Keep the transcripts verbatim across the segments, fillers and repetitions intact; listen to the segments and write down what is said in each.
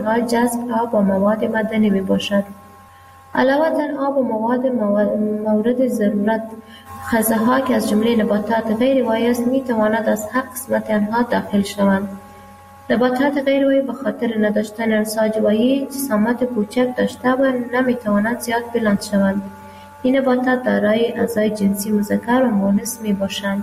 راه‌های جذب آب و مواد معدنی می باشد. علاوه بر آب و مواد مورد ضرورت، غذاها که از جمله نباتات غیروایی است می تواند از هر قسمت آنها داخل شوند. نباتات غیروایی به خاطر نداشتن انساج‌وایی جسامت کوچک داشته و نمی توانند زیاد بلند شوند. این نباتات دارای اعضای جنسی مذکر و مؤنث می باشند.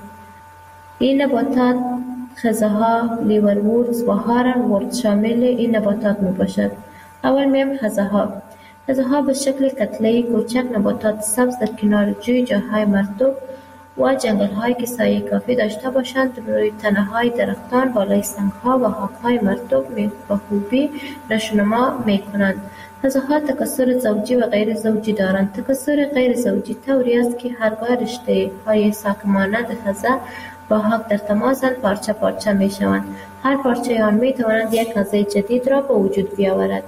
این نباتات غذاها لیورورتس و هارنورتس شامل این نباتات می باشد. اول میم غذاها. غذاها به شکل کتله‌ای کوچک نباتات سبز در کنار جوی، جاهای مرطوب و جنگل‌هایی که سایه کافی داشته باشند روی تنه‌های درختان، بالای سنگ‌ها و خاک‌های مرطوب به خوبی نشوونما می‌کنند. غذاها تکثر زوجی و غیر زوجی دارند. تکثر غیر زوجی طوری است که هرگاه رشته‌های ساکمانند غذا با حق در تماسند پارچه پارچه می‌شوند. هر پارچه آن می‌تواند یک غذای جدید را به وجود بیاورد.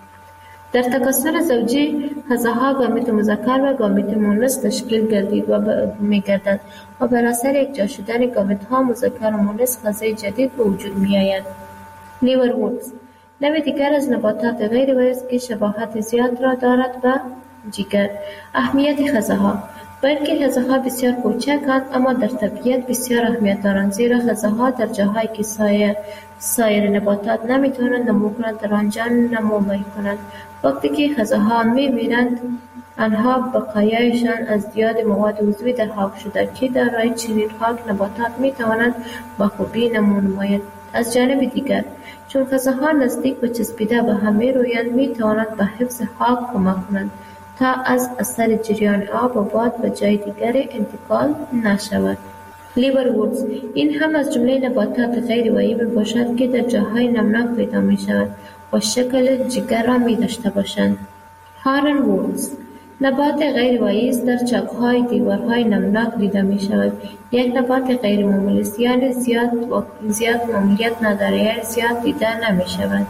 در تکثر زوجی غذاها گامیت مذکر و گامیت مؤنث تشکیل گردید و می‌گردد و بر اثر یکجا شدن گامیت‌ها مذکر و مؤنث غذای جدید به وجود می‌آید. لیورورتس نوع دیگر از نباتات غیروایی است که شباهت زیاد را دارد به جگر. اهمیت غذاها. بلکه غذاها بسیار کوچکند اما در طبیعت بسیار اهمیت دارند، زیرا غذاها در جاهایی که سایر سایر نباتات نمیتوانند نمو کنند در آنجا نمو میکنند. وقتی که غذاها میمیرند آنها بقایایشان از دیاد مواد عضوی در خاک شده که دارای چنین خاک نباتات میتوانند با خوبی نمو نمایند. از جانب دیگر چون غذاها نزدیک به چسبیده به هم میرویند میتوانند به حفظ خاک کمک کنند تا از اثر جریان آب و باد به جای دیگر انتقال نشود. لیورورتس این هم از جمله نباتات غیروایی می باشد که در جاهای نمناک پیدا می شود و شکل جگر را می داشته باشند. هارنورتس نبات غیروایی است در چاک‌های دیوارهای نمناک دیده می شود. یک نبات غیر معمولی است، یعنی زیاد و زیاد معمولیت ندارد، یعنی زیاد دیده نمی شود.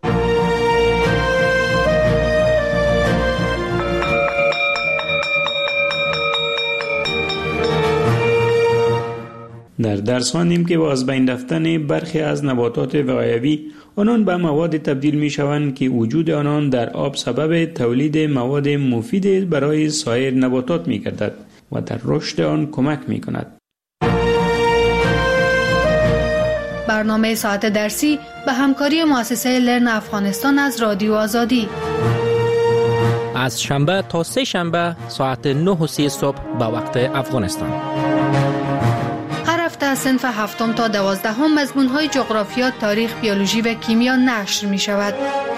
در درس خواندیم که با از بین رفتن برخی از نباتات وقایوی آنان به مواد تبدیل می شوند که وجود آنان در آب سبب تولید مواد مفید برای سایر نباتات می گردد و در رشد آن کمک می کند. برنامه ساعت درسی به همکاری مؤسسه لرن افغانستان از رادیو آزادی از شنبه تا سه شنبه ساعت نه و سی صبح به وقت افغانستان. هفته صنف هفتم تا دوازدهم مضمون‌های جغرافیا، تاریخ، بیولوژی و کیمیا نشر می شود.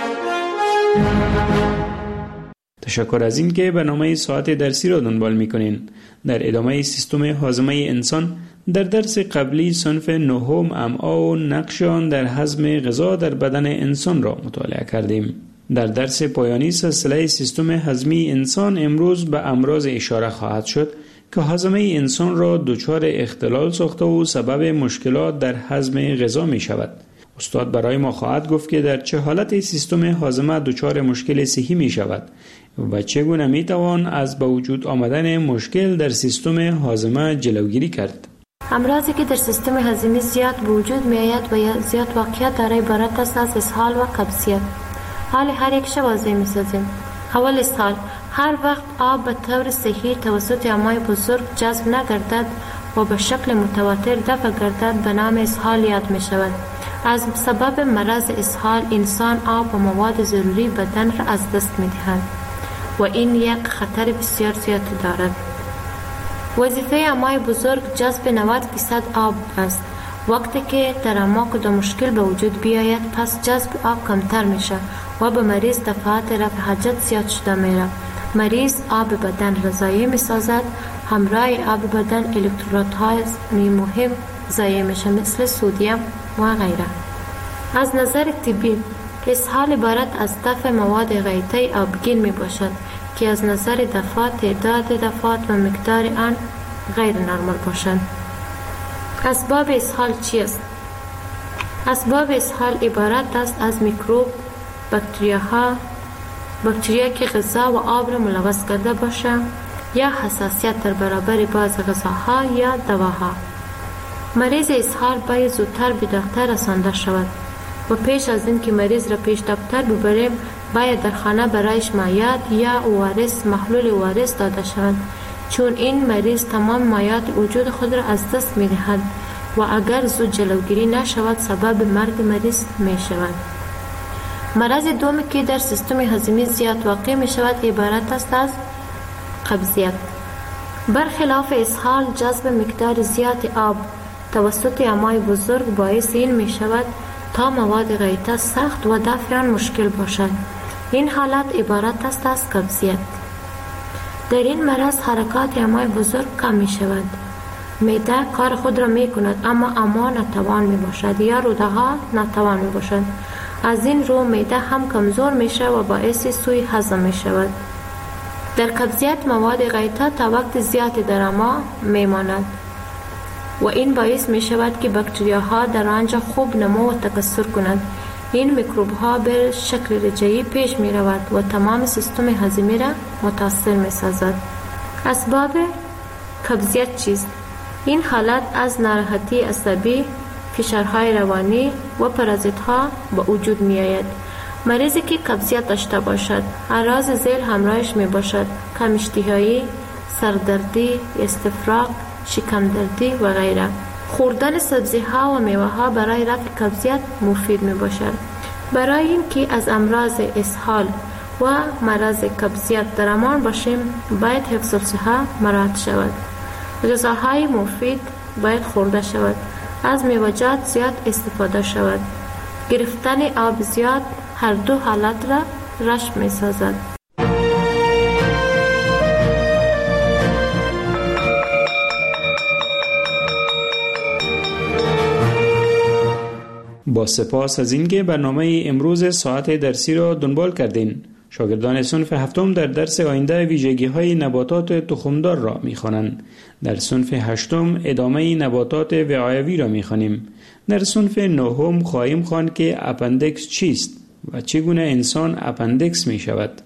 تشکر از این که برنامه ساعت درسی را دنبال می کنین. در ادامه سیستم هاضمه انسان در درس قبلی صنف نهم امعا و نقش آن در هضم غذا در بدن انسان را مطالعه کردیم. در درس پایانی سلسله سیستم هضمی انسان امروز به امراض اشاره خواهد شد که هاضمه انسان را دچار اختلال ساخته و سبب مشکلات در هضم غذا می شود. استاد برای ما خواهد گفت که در چه حالت سیستم هاضمه دچار مشکل صحی می شود و چگونه می توان از به وجود آمدن مشکل در سیستم هاضمه جلوگیری کرد. امراضی که در سیستم هاضمه زیاد به وجود می آید و زیاد واقعیت دارای عبارت است از اسهال و قبضیت. حال هر یک شو واضح می سازیم. اول اسهال. هر وقت آب به طور صحیح توسط امعای بزرگ جذب نگردد و به شکل متواتر دفع گردد به نام اسهال یاد می شود. از سبب مرض اسهال انسان آب و مواد ضروری بدن را از دست می دهد و این یک خطر بسیار زیاد دارد. وظیفه امعای بزرگ جذب نود درصد آب است. وقتی که در امعا کدام مشکل به وجود بیاید پس جذب آب کمتر می شود و به مریض دفعات رفع حاجت زیاد شده می رود. مریض آب بدن را ضایع می سازد. همراه آب بدن الکترودهای مهم ضایع می شود مثل سدیم و غیره. از نظر طبی اسهال عبارت از دفع مواد غیطی آبگین می باشد که از نظر دفعات تعداد دفعات و مقدار آن غیر نرمال باشند. اسباب اسهال چیست؟ اسباب اسهال عبارت است از میکروب، باکتریاها، باکتریا که غذا و آب را ملوث کرده باشد یا حساسیت در برابر بعض غذاها یا دواها. مریض اسهال باید زودتر به دکتر رسانده شود. و پیش از این که مریض را پیش دکتر ببریم باید در خانه برایش مایعات یا او آر اس محلول او آر اس داده شود، چون این مریض تمام مایعات وجود خود را از دست می دهد و اگر زود جلوگیری نشود سبب مرگ مریض می شود. مرض دومی که در سیستم هضمی زیاد واقع می شود عبارت است از قبضیت. برخلاف اسهال، جذب مقدار زیاد آب توسط امعای بزرگ باعث این می شود تا مواد غیطه سخت و دفع آن مشکل باشد. این حالت عبارت است از قبضیت. در این مرض حرکات امعای بزرگ کم می شود. معده کار خود را می کند اما امعا ناتوان می باشد یا روده ها ناتوان می باشد. از این رو معده هم کمزور می شود و باعث سوء هضم می شود. در قبضیت مواد غیطه تا وقت زیادی در امعا می ماند و این باعث می شود که باکتریاها در آنجا خوب نمو و تکثر کنند. این میکروب ها به شکل رجعی پیش می رود و تمام سیستم هضمی را متاثر می سازد. اسباب قبضیت چیست؟ این حالت از ناراحتی عصبی، فشارهای روانی و پرازیت ها به وجود می آید. مریضی که قبضیت داشته باشد اعراض ذیل همراهش می باشد: کم اشتهایی، سردردی، استفراغ، شکم دردی و غیره. خوردن سبزی ها و میوه ها برای رفع قبضیت مفید می باشد. برای اینکه از امراض اسهال و مرض قبضیت در امان باشیم باید حفظ الصحه مراعات شود. غذاهای مفید باید خورده شود. از میوه‌جات زیاد استفاده شود. گرفتن آب زیاد هر دو حالت را رشد می سازد. با سپاس از اینکه برنامه امروز ساعت درسی را دنبال کردین. شاگردان صنف هفتم در درس آینده ویژگی های نباتات تخمدار را می خوانند. در صنف هشتم ادامه نباتات وعایوی را می خوانیم. در صنف نهم خواهیم خواند که اپندکس چیست و چگونه انسان اپندکس می شود.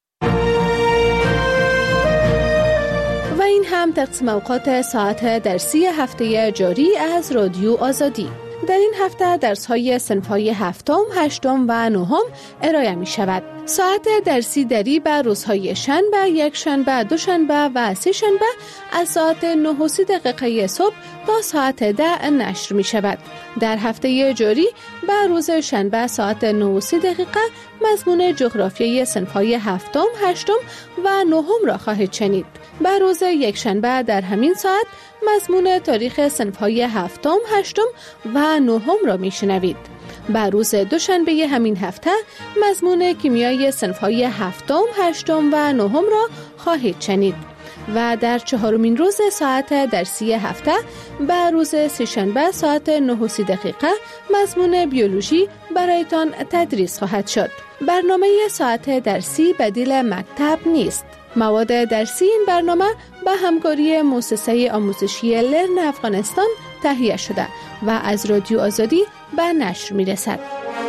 و این هم تقسیم اوقات ساعت درسی هفته جاری از رادیو آزادی. در این هفته درس‌های صنف‌های هفتم، هشتم و نهم ارائه می شود. ساعت درسی دری به روزهای شنبه، یک شنبه، دو شنبه و سه شنبه از ساعت نه و سی دقیقه صبح تا ساعت ده نشر می شود. در هفته جاری به روز شنبه ساعت نه و سی دقیقه مضمون جغرافیای صنف‌های هفتم، هشتم و نهم را خواهید شنید. به روز یک شنبه در همین ساعت مضمون تاریخ صنف‌های هفتم، هشتم و نهم را میشنوید. به روز دوشنبه همین هفته مضمون کیمیای صنف‌های هفتم، هشتم و نهم را خواهید شنید. و در چهارمین روز ساعت درسی هفته به روز سه‌شنبه ساعت نه و سی دقیقه مضمون بیولوژی برایتان تدریس خواهد شد. برنامه ساعت درسی بدیل مکتب نیست. مواد درسی این برنامه به همکاری مؤسسه آموزشی لرن افغانستان تهیه شده و از رادیو آزادی به نشر می رسد.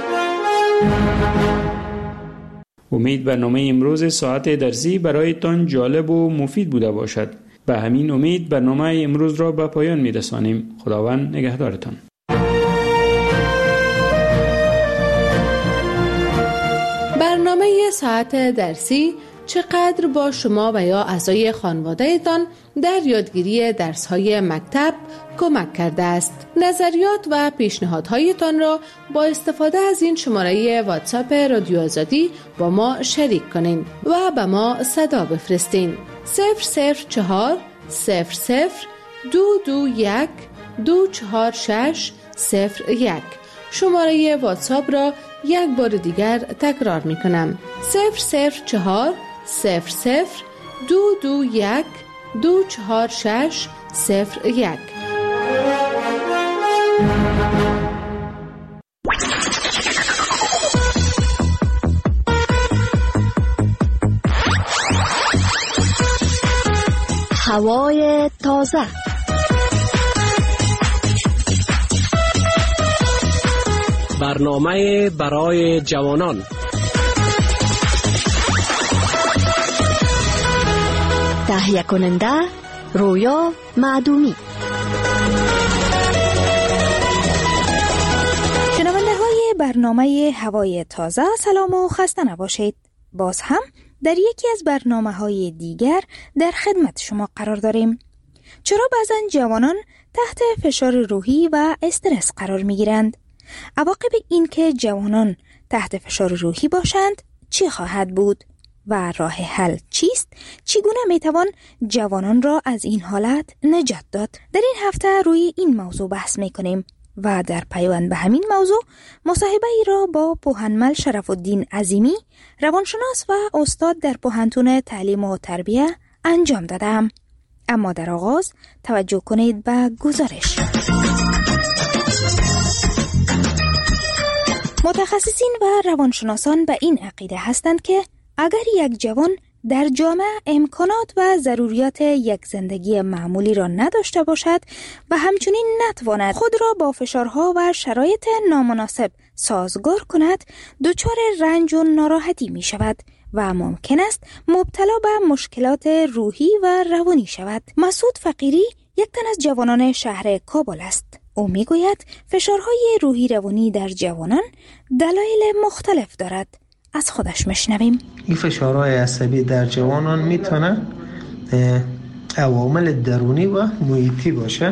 امید برنامه امروز ساعت درسی برایتان جالب و مفید بوده باشد. به همین امید برنامه امروز را به پایان می رسانیم. خداوند نگهدارتان. برنامه ساعت درسی چقدر با شما و یا اعضای خانواده‌تان در یادگیری درس‌های مکتب کمک کرده است. نظریات و پیشنهادهایتان را با استفاده از این شماره واتساپ رادیو آزادی با ما شریک کنین و به ما صدا بفرستین. صفر صفر چهار صفر صفر دو دو یک دو چهار شش صفر یک. شماره واتساپ را یک بار دیگر تکرار می کنم. صفر صفر چهار صفر صفر دو دو یک دو چهار شش صفر یک. هوای تازه، برنامه برای جوانان، تهیه کننده رویا معدومی. شنونده های برنامه هوای تازه سلام و خسته نباشید. باز هم در یکی از برنامه‌های دیگر در خدمت شما قرار داریم. چرا بعضن جوانان تحت فشار روحی و استرس قرار می‌گیرند؟ عواقب این که جوانان تحت فشار روحی باشند چی خواهد بود؟ و راه حل چیست؟ چگونه میتوان جوانان را از این حالت نجات داد؟ در این هفته روی این موضوع بحث میکنیم و در پیوند به همین موضوع مصاحبه ای را با پوهنمل شرف الدین عظیمی، روانشناس و استاد در پوهنتون تعلیم و تربیه انجام دادم. اما در آغاز توجه کنید به گزارش. متخصصین و روانشناسان به این عقیده هستند که اگر یک جوان در جامعه امکانات و ضروریات یک زندگی معمولی را نداشته باشد و همچنین نتواند خود را با فشارها و شرایط نامناسب سازگار کند، دچار رنج و ناراحتی می شود و ممکن است مبتلا به مشکلات روحی و روانی شود. مسعود فقیری یک تن از جوانان شهر کابل است. او می گوید فشارهای روحی روانی در جوانان دلایل مختلف دارد. از خودش مشنویم. این فشارهای عصبی در جوانان میتونه عوامل درونی و محیطی باشه.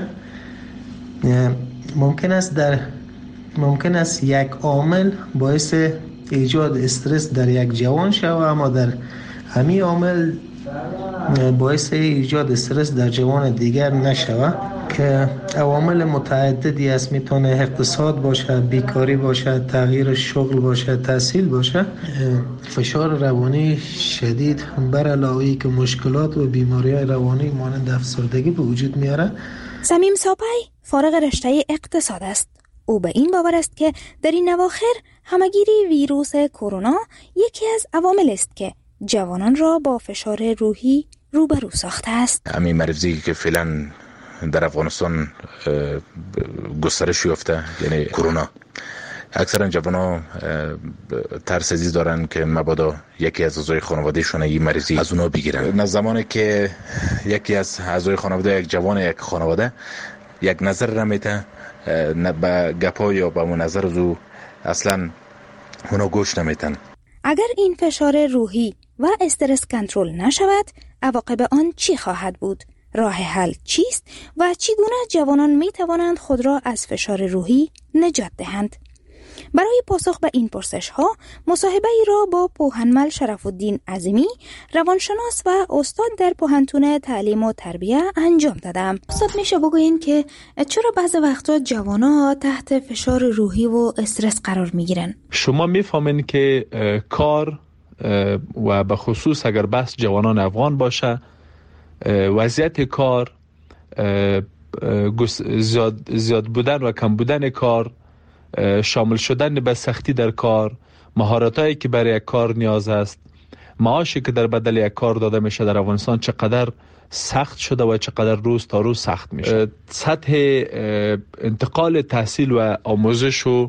ممکن است در ممکن است یک عامل باعث ایجاد استرس در یک جوان شود، اما در همین عامل باعث ایجاد استرس در جوان دیگر نشود که عوامل متعددی است. میتونه اقتصاد باشه، بیکاری باشه، تغییر شغل باشه، تحصیل باشه. فشار روانی شدید بر علاوه که مشکلات و بیماری‌های روانی مانند افسردگی به وجود میاره. صمیم ساپی فارغ رشته اقتصاد است. او به این باور است که در این اواخر همگیری ویروس کرونا یکی از عوامل است که جوانان را با فشار روحی روبرو ساخته است. همین مرضی که فعلا در افغانستان گسترش یافته، یعنی کرونا، اکثرا جوانان ترس ازی دارن که مبادا یکی از اعضای خانوادهشون این مریضی از اونا بگیرن. نه زمانی که یکی از اعضای خانواده، یک جوان یک خانواده یک نظر را میته، نه به گپا یا به اون نظر از او اصلا اونا گوش نمیتن. اگر این فشار روحی و استرس کنترل نشود، عواقب آن چی خواهد بود؟ راه حل چیست و چگونه جوانان می توانند خود را از فشار روحی نجات دهند؟ برای پاسخ به این پرسش ها مصاحبه ای را با پوهنمل شرف الدین عظیمی، روانشناس و استاد در پوهنتون تعلیم و تربیه انجام دادم. استاد میشه بگوین که چرا بعضی وقتا جوانا تحت فشار روحی و استرس قرار میگیرن؟ شما میفهمین که کار و به خصوص اگر بحث جوانان افغان باشه، وضعیت کار، زیاد, زیاد بودن و کم بودن کار، شامل شدن به سختی در کار، مهارتایی که برای یک کار نیاز است، معاشی که در بدل یک کار داده میشه در افغانستان چقدر سخت شده و چقدر روز تا روز سخت میشه. سطح انتقال تحصیل و آموزش و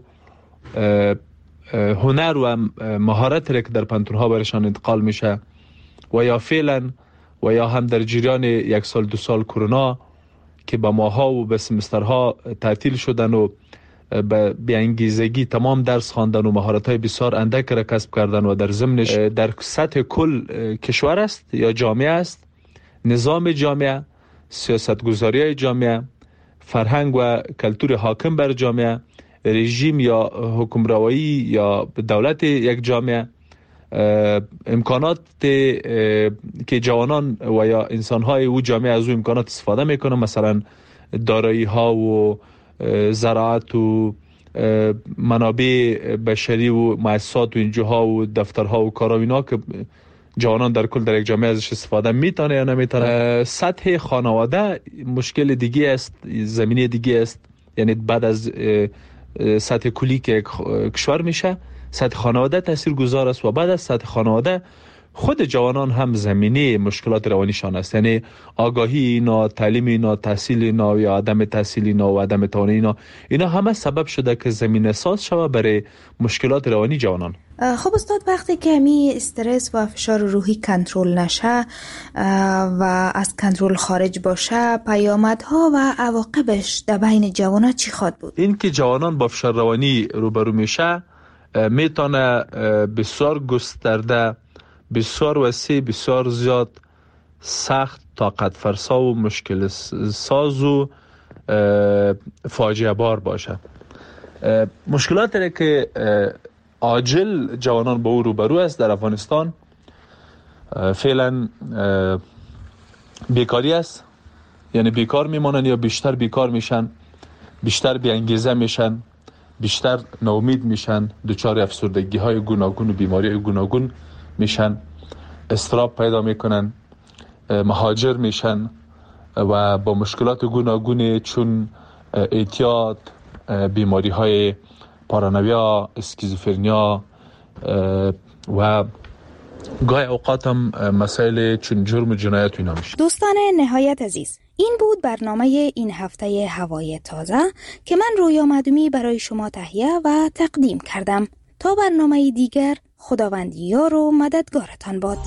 هنر و مهارت که در پانتونها برشان انتقال میشه و یا فعلا و یا هم در جریان یک سال دو سال کرونا که با ماها و به سمسترها تعطیل شدن و به انگیزگی تمام درس خواندن و مهارت‌های بسیار اندک را کسب کردن و در ضمنش در سطح کل کشور است یا جامعه است، نظام جامعه، سیاستگذاری جامعه، فرهنگ و کلتور حاکم بر جامعه، رژیم یا حکمرانی یا دولت یک جامعه، امکانات که جوانان و یا انسان‌های او جامعه از او امکانات استفاده میکنن، مثلا دارایی ها و زراعت و منابع بشری و مؤسسات و اینجاها و دفترها و کارا اینا که جوانان در کل در یک جامعه ازش استفاده میتونه یا نمیتونه. سطح خانواده مشکل دیگه است، زمینه دیگه است. یعنی بعد از سطح کلی که کشور میشه، سطح خانواده تاثیرگذار است و بعد از سطح خانواده خود جوانان هم زمینه مشکلات روانیشان است. یعنی آگاهی اینا، تعلیم اینا، تحصیل اینا یا عدم تحصیل اینا و عدم توانایی اینا، اینا همه سبب شده که زمینه ساز شود برای مشکلات روانی جوانان. خب استاد، وقتی که می استرس و فشار روحی کنترل نشه و از کنترل خارج باشه، پیامدها و عواقبش در بین جوانان چی خواهد بود؟ این که جوانان با فشار روانی روبرو میشه میتونه بسیار گسترده، بسیار وسیع، بسیار زیاد، سخت، طاقت فرسا و مشکل ساز و فاجعه بار باشه. مشکلاتی که عاجل جوانان با او روبرو است در افغانستان فعلا بیکاری است. یعنی بیکار میمانند یا بیشتر بیکار میشن، بیشتر بی انگیزه میشن، بیشتر ناامید میشن، دچار افسردگی های گوناگون و بیماری های گوناگون میشن، اضطراب پیدا میکنن، مهاجر میشن و با مشکلات گوناگون چون اعتیاد، بیماری های پارانویا، اسکیزوفرنیا و گاهی اوقات هم مسائل چون جرم و جنایت اینا میشه. دوستان نهایت عزیز، این بود برنامه این هفته هوای تازه که من رویا معدومی برای شما تهیه و تقدیم کردم. تا برنامه دیگر، خداوند یار و مددگارتان باد.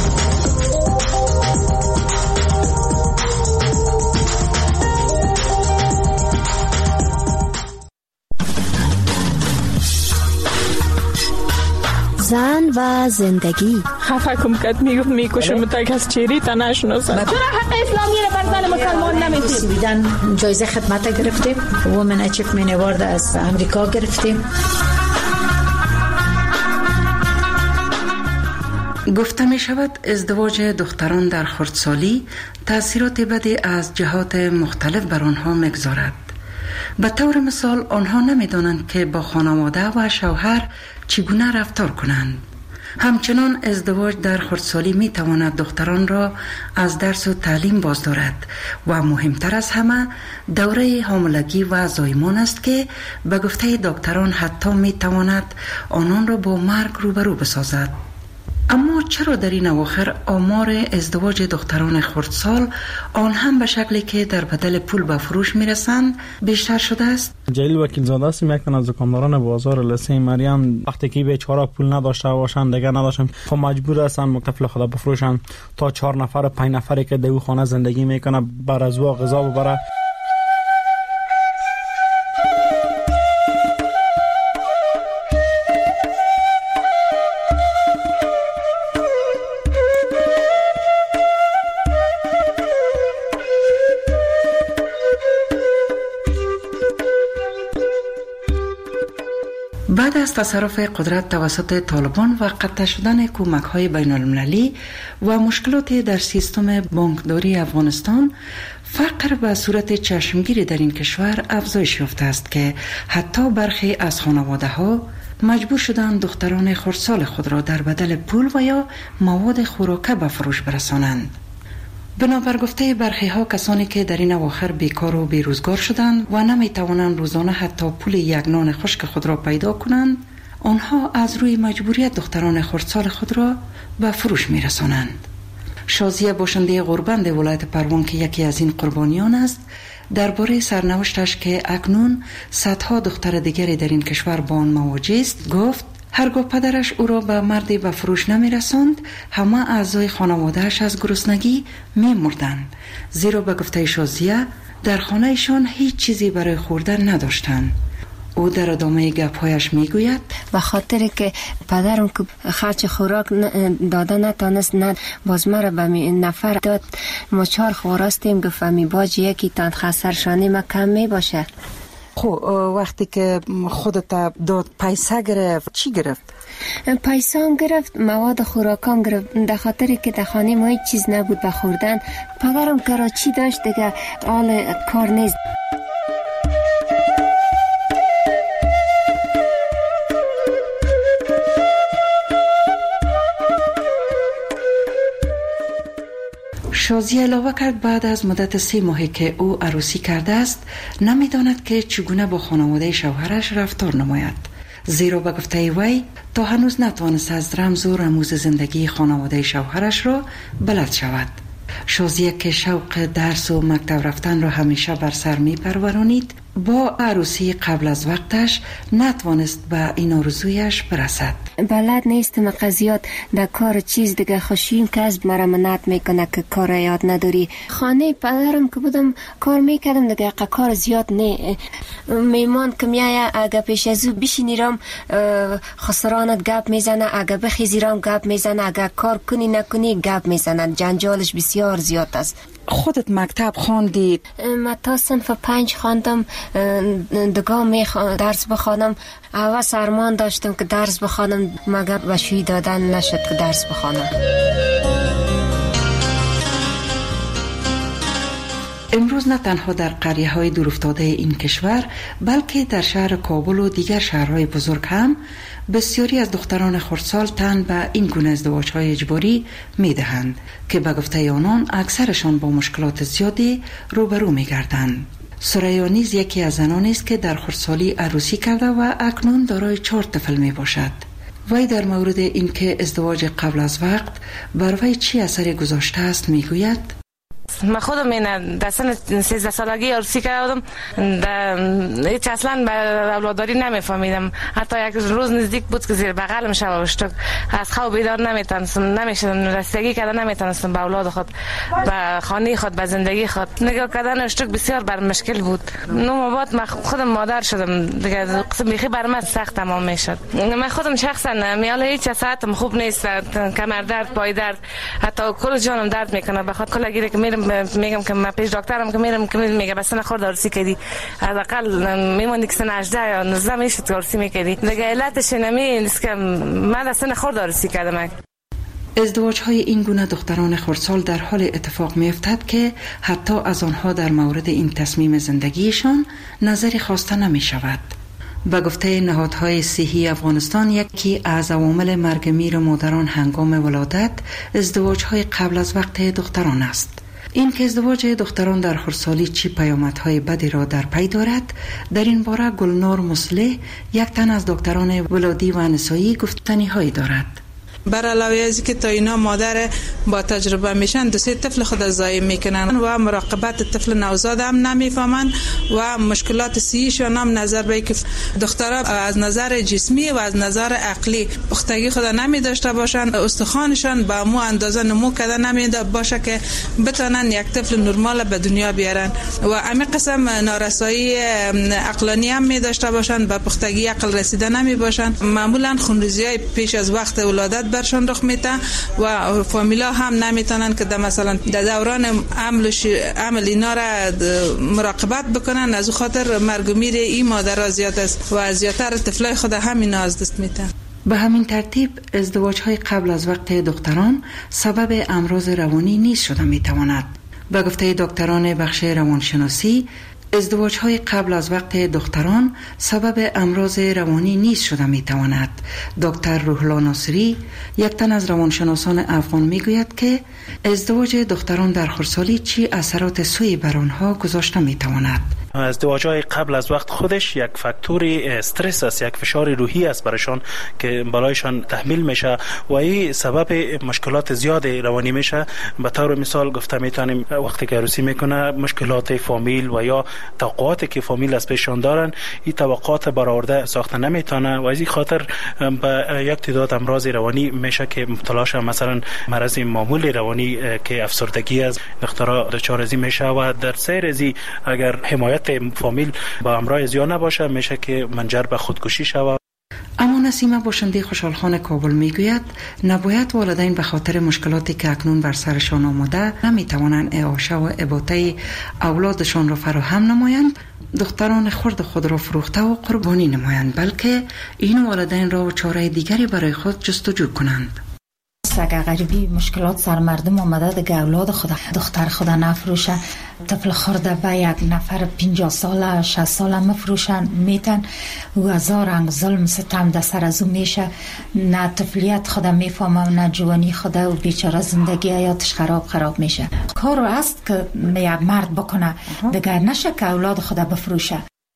زن و زندگی. خفه کم کت میگفت میکشم تا از چیری تا نشناسم. چرا حق اسلامی را بر زن مسلمان نمیدیم؟ سویدن جایزه خدمت گرفتیم، وومن اچیومنت اوارد از امریکا گرفتیم. گفته می شود ازدواج دختران در خردسالی تأثیرات بدی از جهات مختلف بر آنها میگذارد. به طور مثال آنها نمیدانند که با خانواده و شوهر چگونه رفتار کنند. همچنان ازدواج در خردسالی می تواند دختران را از درس و تعلیم باز دارد و مهمتر از همه دوره حاملگی و زایمان است که به گفته دکتران حتی می تواند آنان را با مرگ روبرو بسازد. اما چرا در این اواخر آمار ازدواج دختران خردسال آن هم به شکلی که در بدل پول به فروش میرسند بیشتر شده است؟ جلیل وکیل زاده است، یک تن از دکانداران بازار لسه مریم. وقتی که بیچاره پول نداشته باشند دیگه نداشتن، خب مجبور هستن مکتفل خدا بفروشن تا چهار نفر پنج نفری که در خانه زندگی میکنه بر از وا غذا ببره. بعد از تصرف قدرت توسط طالبان و قطع شدن کمک‌های بین‌المللی و مشکلات در سیستم بانکداری افغانستان، فقر به صورت چشمگیری در این کشور افزایش یافته است که حتی برخی از خانواده‌ها مجبور شدند دختران خردسال خود را در بدل پول و یا مواد خوراکه به فروش برسانند. بنابر گفته برخی ها کسانی که در این اواخر بیکار و بیروزگار شدند و نمی توانند روزانه حتی پول یک نان خشک خود را پیدا کنند، آنها از روی مجبوریت دختران خردسال خود را به فروش می رسانند. شازیه باشنده غربند ولایت پروان که یکی از این قربانیان است، درباره سرنوشتش که اکنون صدها دختر دیگری در این کشور با آن مواجه است گفت: هرگاه پدرش او را به مردی به فروش نمی رساند، همه اعضای خانوادهش از گرسنگی می مردند، زیرا به گفته شازیه در خانهشان هیچ چیزی برای خوردن نداشتند. او در ادامه گپ‌هایش میگوید: به خاطر که پدرم که خرچ خوراک داده نتانست، نه باز مرا به نفر داد، ما چهار خوراستیم، گفت می باج یکی تان خسرشانی ما کم می باشه. خب وقتی که خودت داد پیسه گرفت چی گرفت؟ پیسه هم گرفت، مواد خوراکام گرفت، در خاطر که در خانه ما هیچ چیز نبود به خوردن. پدرم کراچی داشت دیگه، حال کار نیست. شازی علاوه کرد بعد از مدت سه ماهی که او عروسی کرده است، نمیداند که چگونه با خانواده شوهرش رفتار نماید، زیرا به گفته وی تا هنوز نتوانست از رمز و رموز زندگی خانواده شوهرش را بلد شود. شازیه که شوق درس و مکتب رفتن را همیشه بر سر می پرورانید، با عروسی قبل از وقتش نتوانست به این آرزویش برسد. بلد نیستم قضیات در کار چیز دیگه خوشیم که از مرا منعت میکنه که کار یاد نداری. خانه پدرم که بودم کار میکردم دیگه کار زیاد نه. میمان که میایه اگه پیش از او بشینیرم خسرانت گپ میزنه، اگه بخیزیرم گپ میزنه، اگه کار کنی نکنی گپ میزنه. جنجالش بسیار زیاد است. خودت مکتب خواندی؟ من تا صنف پنج خواندم، دگاه می درس بخوانم. اول سرمان داشتم که درس بخوانم مگر بشوی دادن نشد که درس بخوانم. امروز نه تنها در قریه های دورافتاده این کشور بلکه در شهر کابل و دیگر شهرهای بزرگ هم بسیاری از دختران خردسال تن به این گونه ازدواج های اجباری می دهند که به گفته آنان اکثرشان با مشکلات زیادی روبرو می گردند. سریا نیز یکی از زنانی است که در خردسالی عروسی کرده و اکنون دارای چهار طفل می باشد. وی در مورد اینکه ازدواج قبل از وقت بر وی چی اثری گذاشته است می گوید: من خودم این در سن سیزده سالگی عروسی کردم، هیچ اصلا به اولاداری نمیفهمیدم. حتی یک روز نزدیک بود که زیر بغلم شب وشتک از خواب بیدار نمیتونستم، نمیشدم رسیدگی کردن نمیتونستم به اولاد خود، به خانه خود، به زندگی خود. نگاه کردن وشتک بسیار بر مشکل بود. نو بعد من خودم مادر شدم دیگه، قسم بیخی بر من سخت تمام میشد. من خودم شخصا میال هیچ ساعتم خوب نیست، کمر درد، پای درد، حتی کل جانم درد میکنه. بخاطر کلا گیره که میرم میگم که من پیش دکترم که میرم که میگه بس نخورد عروسی کردی، حداقل میموندی که سن هجده یا نوزده میشد عروسی میکردی. دیگه علتش نمی است که من سن خورد عروسی کردم. ازدواج های این گونه دختران خردسال در حال اتفاق می افتد که حتی از آنها در مورد این تصمیم زندگیشان نظری خواسته نمی شود. به گفته نهادهای صحی افغانستان، یکی از عوامل مرگ میر مادران هنگام ولادت ازدواج های قبل از وقت دختران است. این که ازدواج دختران در خردسالی چی پیامدهای بدی را در پی دارد، در این باره گلنار مصلح، یک تن از دکتران ولادی و نسایی، گفتنی هایی دارد. بر علاوه از که تا اینا مادر با تجربه میشن، دو سه طفل خود ضایع میکنن و مراقبت طفل نوزاد هم نمیفهمن و مشکلات صحیشون هم نظر به که دخترها از نظر جسمی و از نظر عقلی پختگی خود نمی داشته باشن، استخوانشان با مو اندازه نمو کرده نمیده باشه که بتونن یک طفل نرمال به دنیا بیارن و همین قسم نارسایی عقلانی هم می داشته باشن، به پختگی عقل رسیده نمی باشن. معمولا خونریزی‌های پیش از وقت ولادت برشان رخ میده و فامیلا هم نمیتونن که در مثلا در دوران عمل عمل اینا را مراقبت بکنن. از خاطر مرگ و میر این مادرها زیاد است و زیادتر طفلای خود همین از دست میدن. به همین ترتیب ازدواج های قبل از وقت دختران سبب امراض روانی نیز شده میتواند. به گفته دکتران بخش روانشناسی، ازدواج های قبل از وقت دختران سبب امراض روانی نیز شده می تواند. دکتر روحلا ناصری، یک تن از روانشناسان افغان، می گوید که ازدواج دختران در خردسالی چی اثرات سوی بر آنها گذاشته می تواند. ازدواج‌های قبل از وقت خودش یک فاکتور استرس است، یک فشار روحی است برایشان که بالایشان تحمیل میشه و این سبب مشکلات زیاد روانی میشه. به طور مثال گفته میتونیم وقتی که عروسی میکنه مشکلات فامیل و یا توقعاتی که فامیل از پیشان دارن، این توقعات برآورده ساخته نمیتونه و از این خاطر به یک تعداد امراض روانی میشه که مبتلا شه. مثلا مرض معمول روانی که افسردگی است، دخترها دچار ازی میشه و در سیر ازی اگر حمایت فامیل با امراض زیاد نباشه میشه که منجر به خودکشی شود. اما نسیمه باشنده خوشحالخان کابل میگوید نباید والدین به خاطر مشکلاتی که اکنون بر سرشان آمده نمیتوانند اعاشه و اباطه اولادشان را فراهم نمایند، دختران خرد خود را فروخته و قربانی نمایند، بلکه این والدین را چاره دیگری برای خود جستجو کنند. اگر غریبی مشکلات سر مردم آمده دیگه اولاد خود دختر خود نفروشه، طفل خورده به یک نفر پنجاه ساله شصت ساله مفروشن میتن و هزار رنگ ظلم ستم در سر از او میشه، نه طفلیت خود میفهمه نه جوانی خود و بیچاره زندگی حیاتش خراب خراب میشه. کار است که یک مرد بکنه دیگه نشه که اولاد خود بفروشه.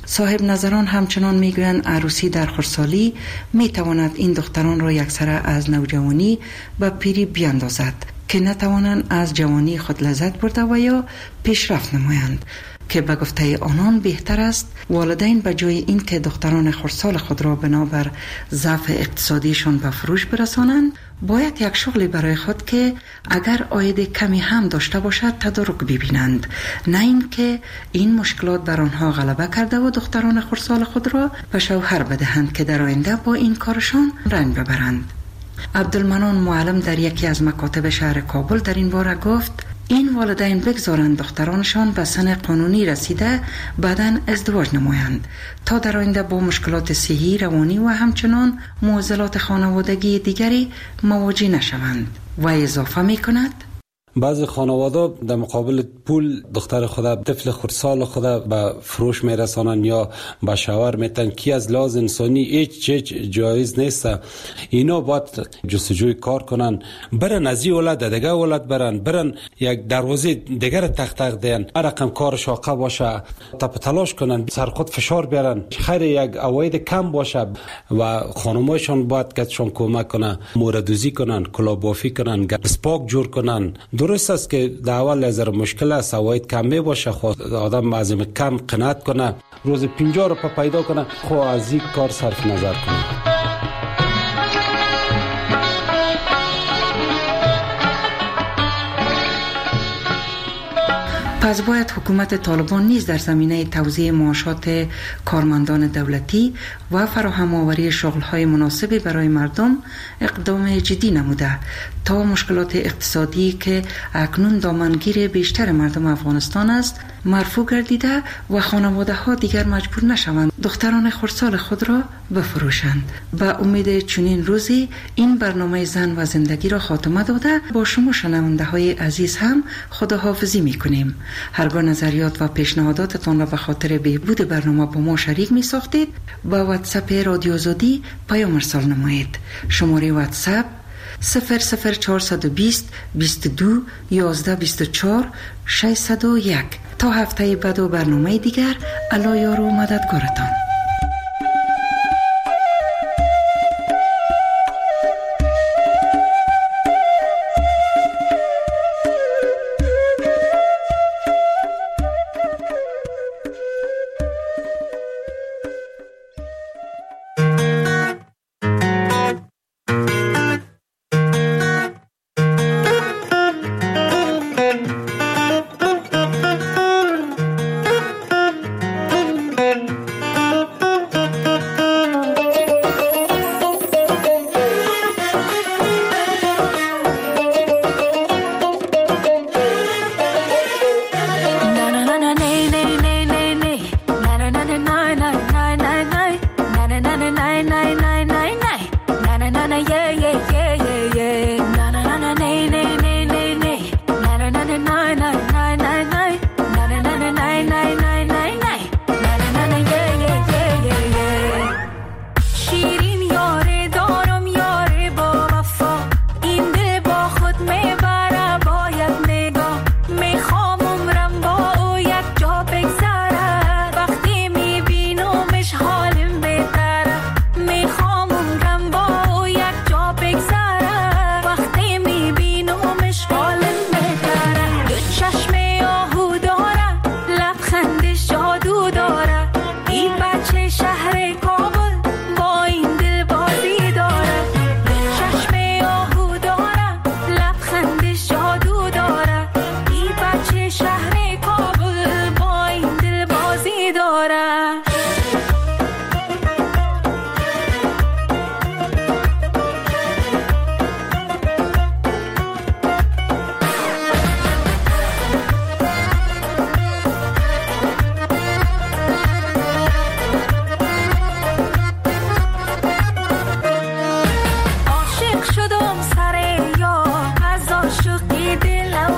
صاحب نظران همچنان میگویند عروسی در خردسالی میتواند این دختران را یکسره از نوجوانی به پیری بیاندازد که نتوانند از جوانی خود لذت برده و یا پیشرفت نمایند، که به گفته آنان بهتر است والدین به جای این که دختران خردسال خود را بنابر ضعف اقتصادیشان به فروش برسانند، باید یک شغلی برای خود که اگر عاید کمی هم داشته باشد تدارک ببینند، نه این که این مشکلات بر آنها غلبه کرده و دختران خردسال خود را به شوهر بدهند که در آینده با این کارشان رنج ببرند. عبدالمنان معلم در یکی از مکاتب شهر کابل در این باره گفت: این والدین بگذارند دخترانشان به سن قانونی رسیده بعداً ازدواج نمایند تا در آینده با مشکلات صحی، روانی و همچنان معضلات خانوادگی دیگری مواجه نشوند. و اضافه می کند: بعضی خانواده در مقابل پول دختر خود، طفل خردسال خود به فروش میرسانند یا به شوهر میتن که از لحاظ انسانی هیچ چیز جایز نیست. اینا باید جستجوی کار کنن، برن از این ولد دیگه ولد برن برن یک دروازه دیگر تق تق دین، هر رقم کار شاقه باشه تپ تلاش کنن، سر خود فشار بیارن، خیر یک عواید کم باشه و خانمایشان باید کتشان کمک کنن، موردوزی کنن، کلابافی کنن، سپاک جور کنن. درست است که در اول از مشکل است، عواید کم می باشه، خود آدم از کم قناعت کنه، روز پنجاه روپیه پیدا کنه، خو از این کار صرف نظر کنه. پس باید حکومت طالبان نیز در زمینه توزیع معاشات کارمندان دولتی و فراهم آوری شغل‌های مناسبی برای مردم اقدام جدی نموده تا مشکلات اقتصادی که اکنون دامنگیر بیشتر مردم افغانستان است مرفوع گردیده و خانواده‌ها دیگر مجبور نشوند دختران خردسال خود را بفروشند. به امید چنین روزی این برنامه زن و زندگی را خاتمه داده با شما شنونده‌های عزیز هم خداحافظی می‌کنیم. هرگاه نظریات و پیشنهاداتتان را به خاطر بهبود برنامه با ما شریک می ساختید با واتساپ رادیو آزادی پیام ارسال نمایید. شماره واتساپ صفر صفر چهارصد و بیست بیست و دو یازده بیست و چهار ششصد و یک. تا هفته بعد و برنامه دیگر، الله یار و مددگارتان. عاشق شدم سر یا از عاشقی دلم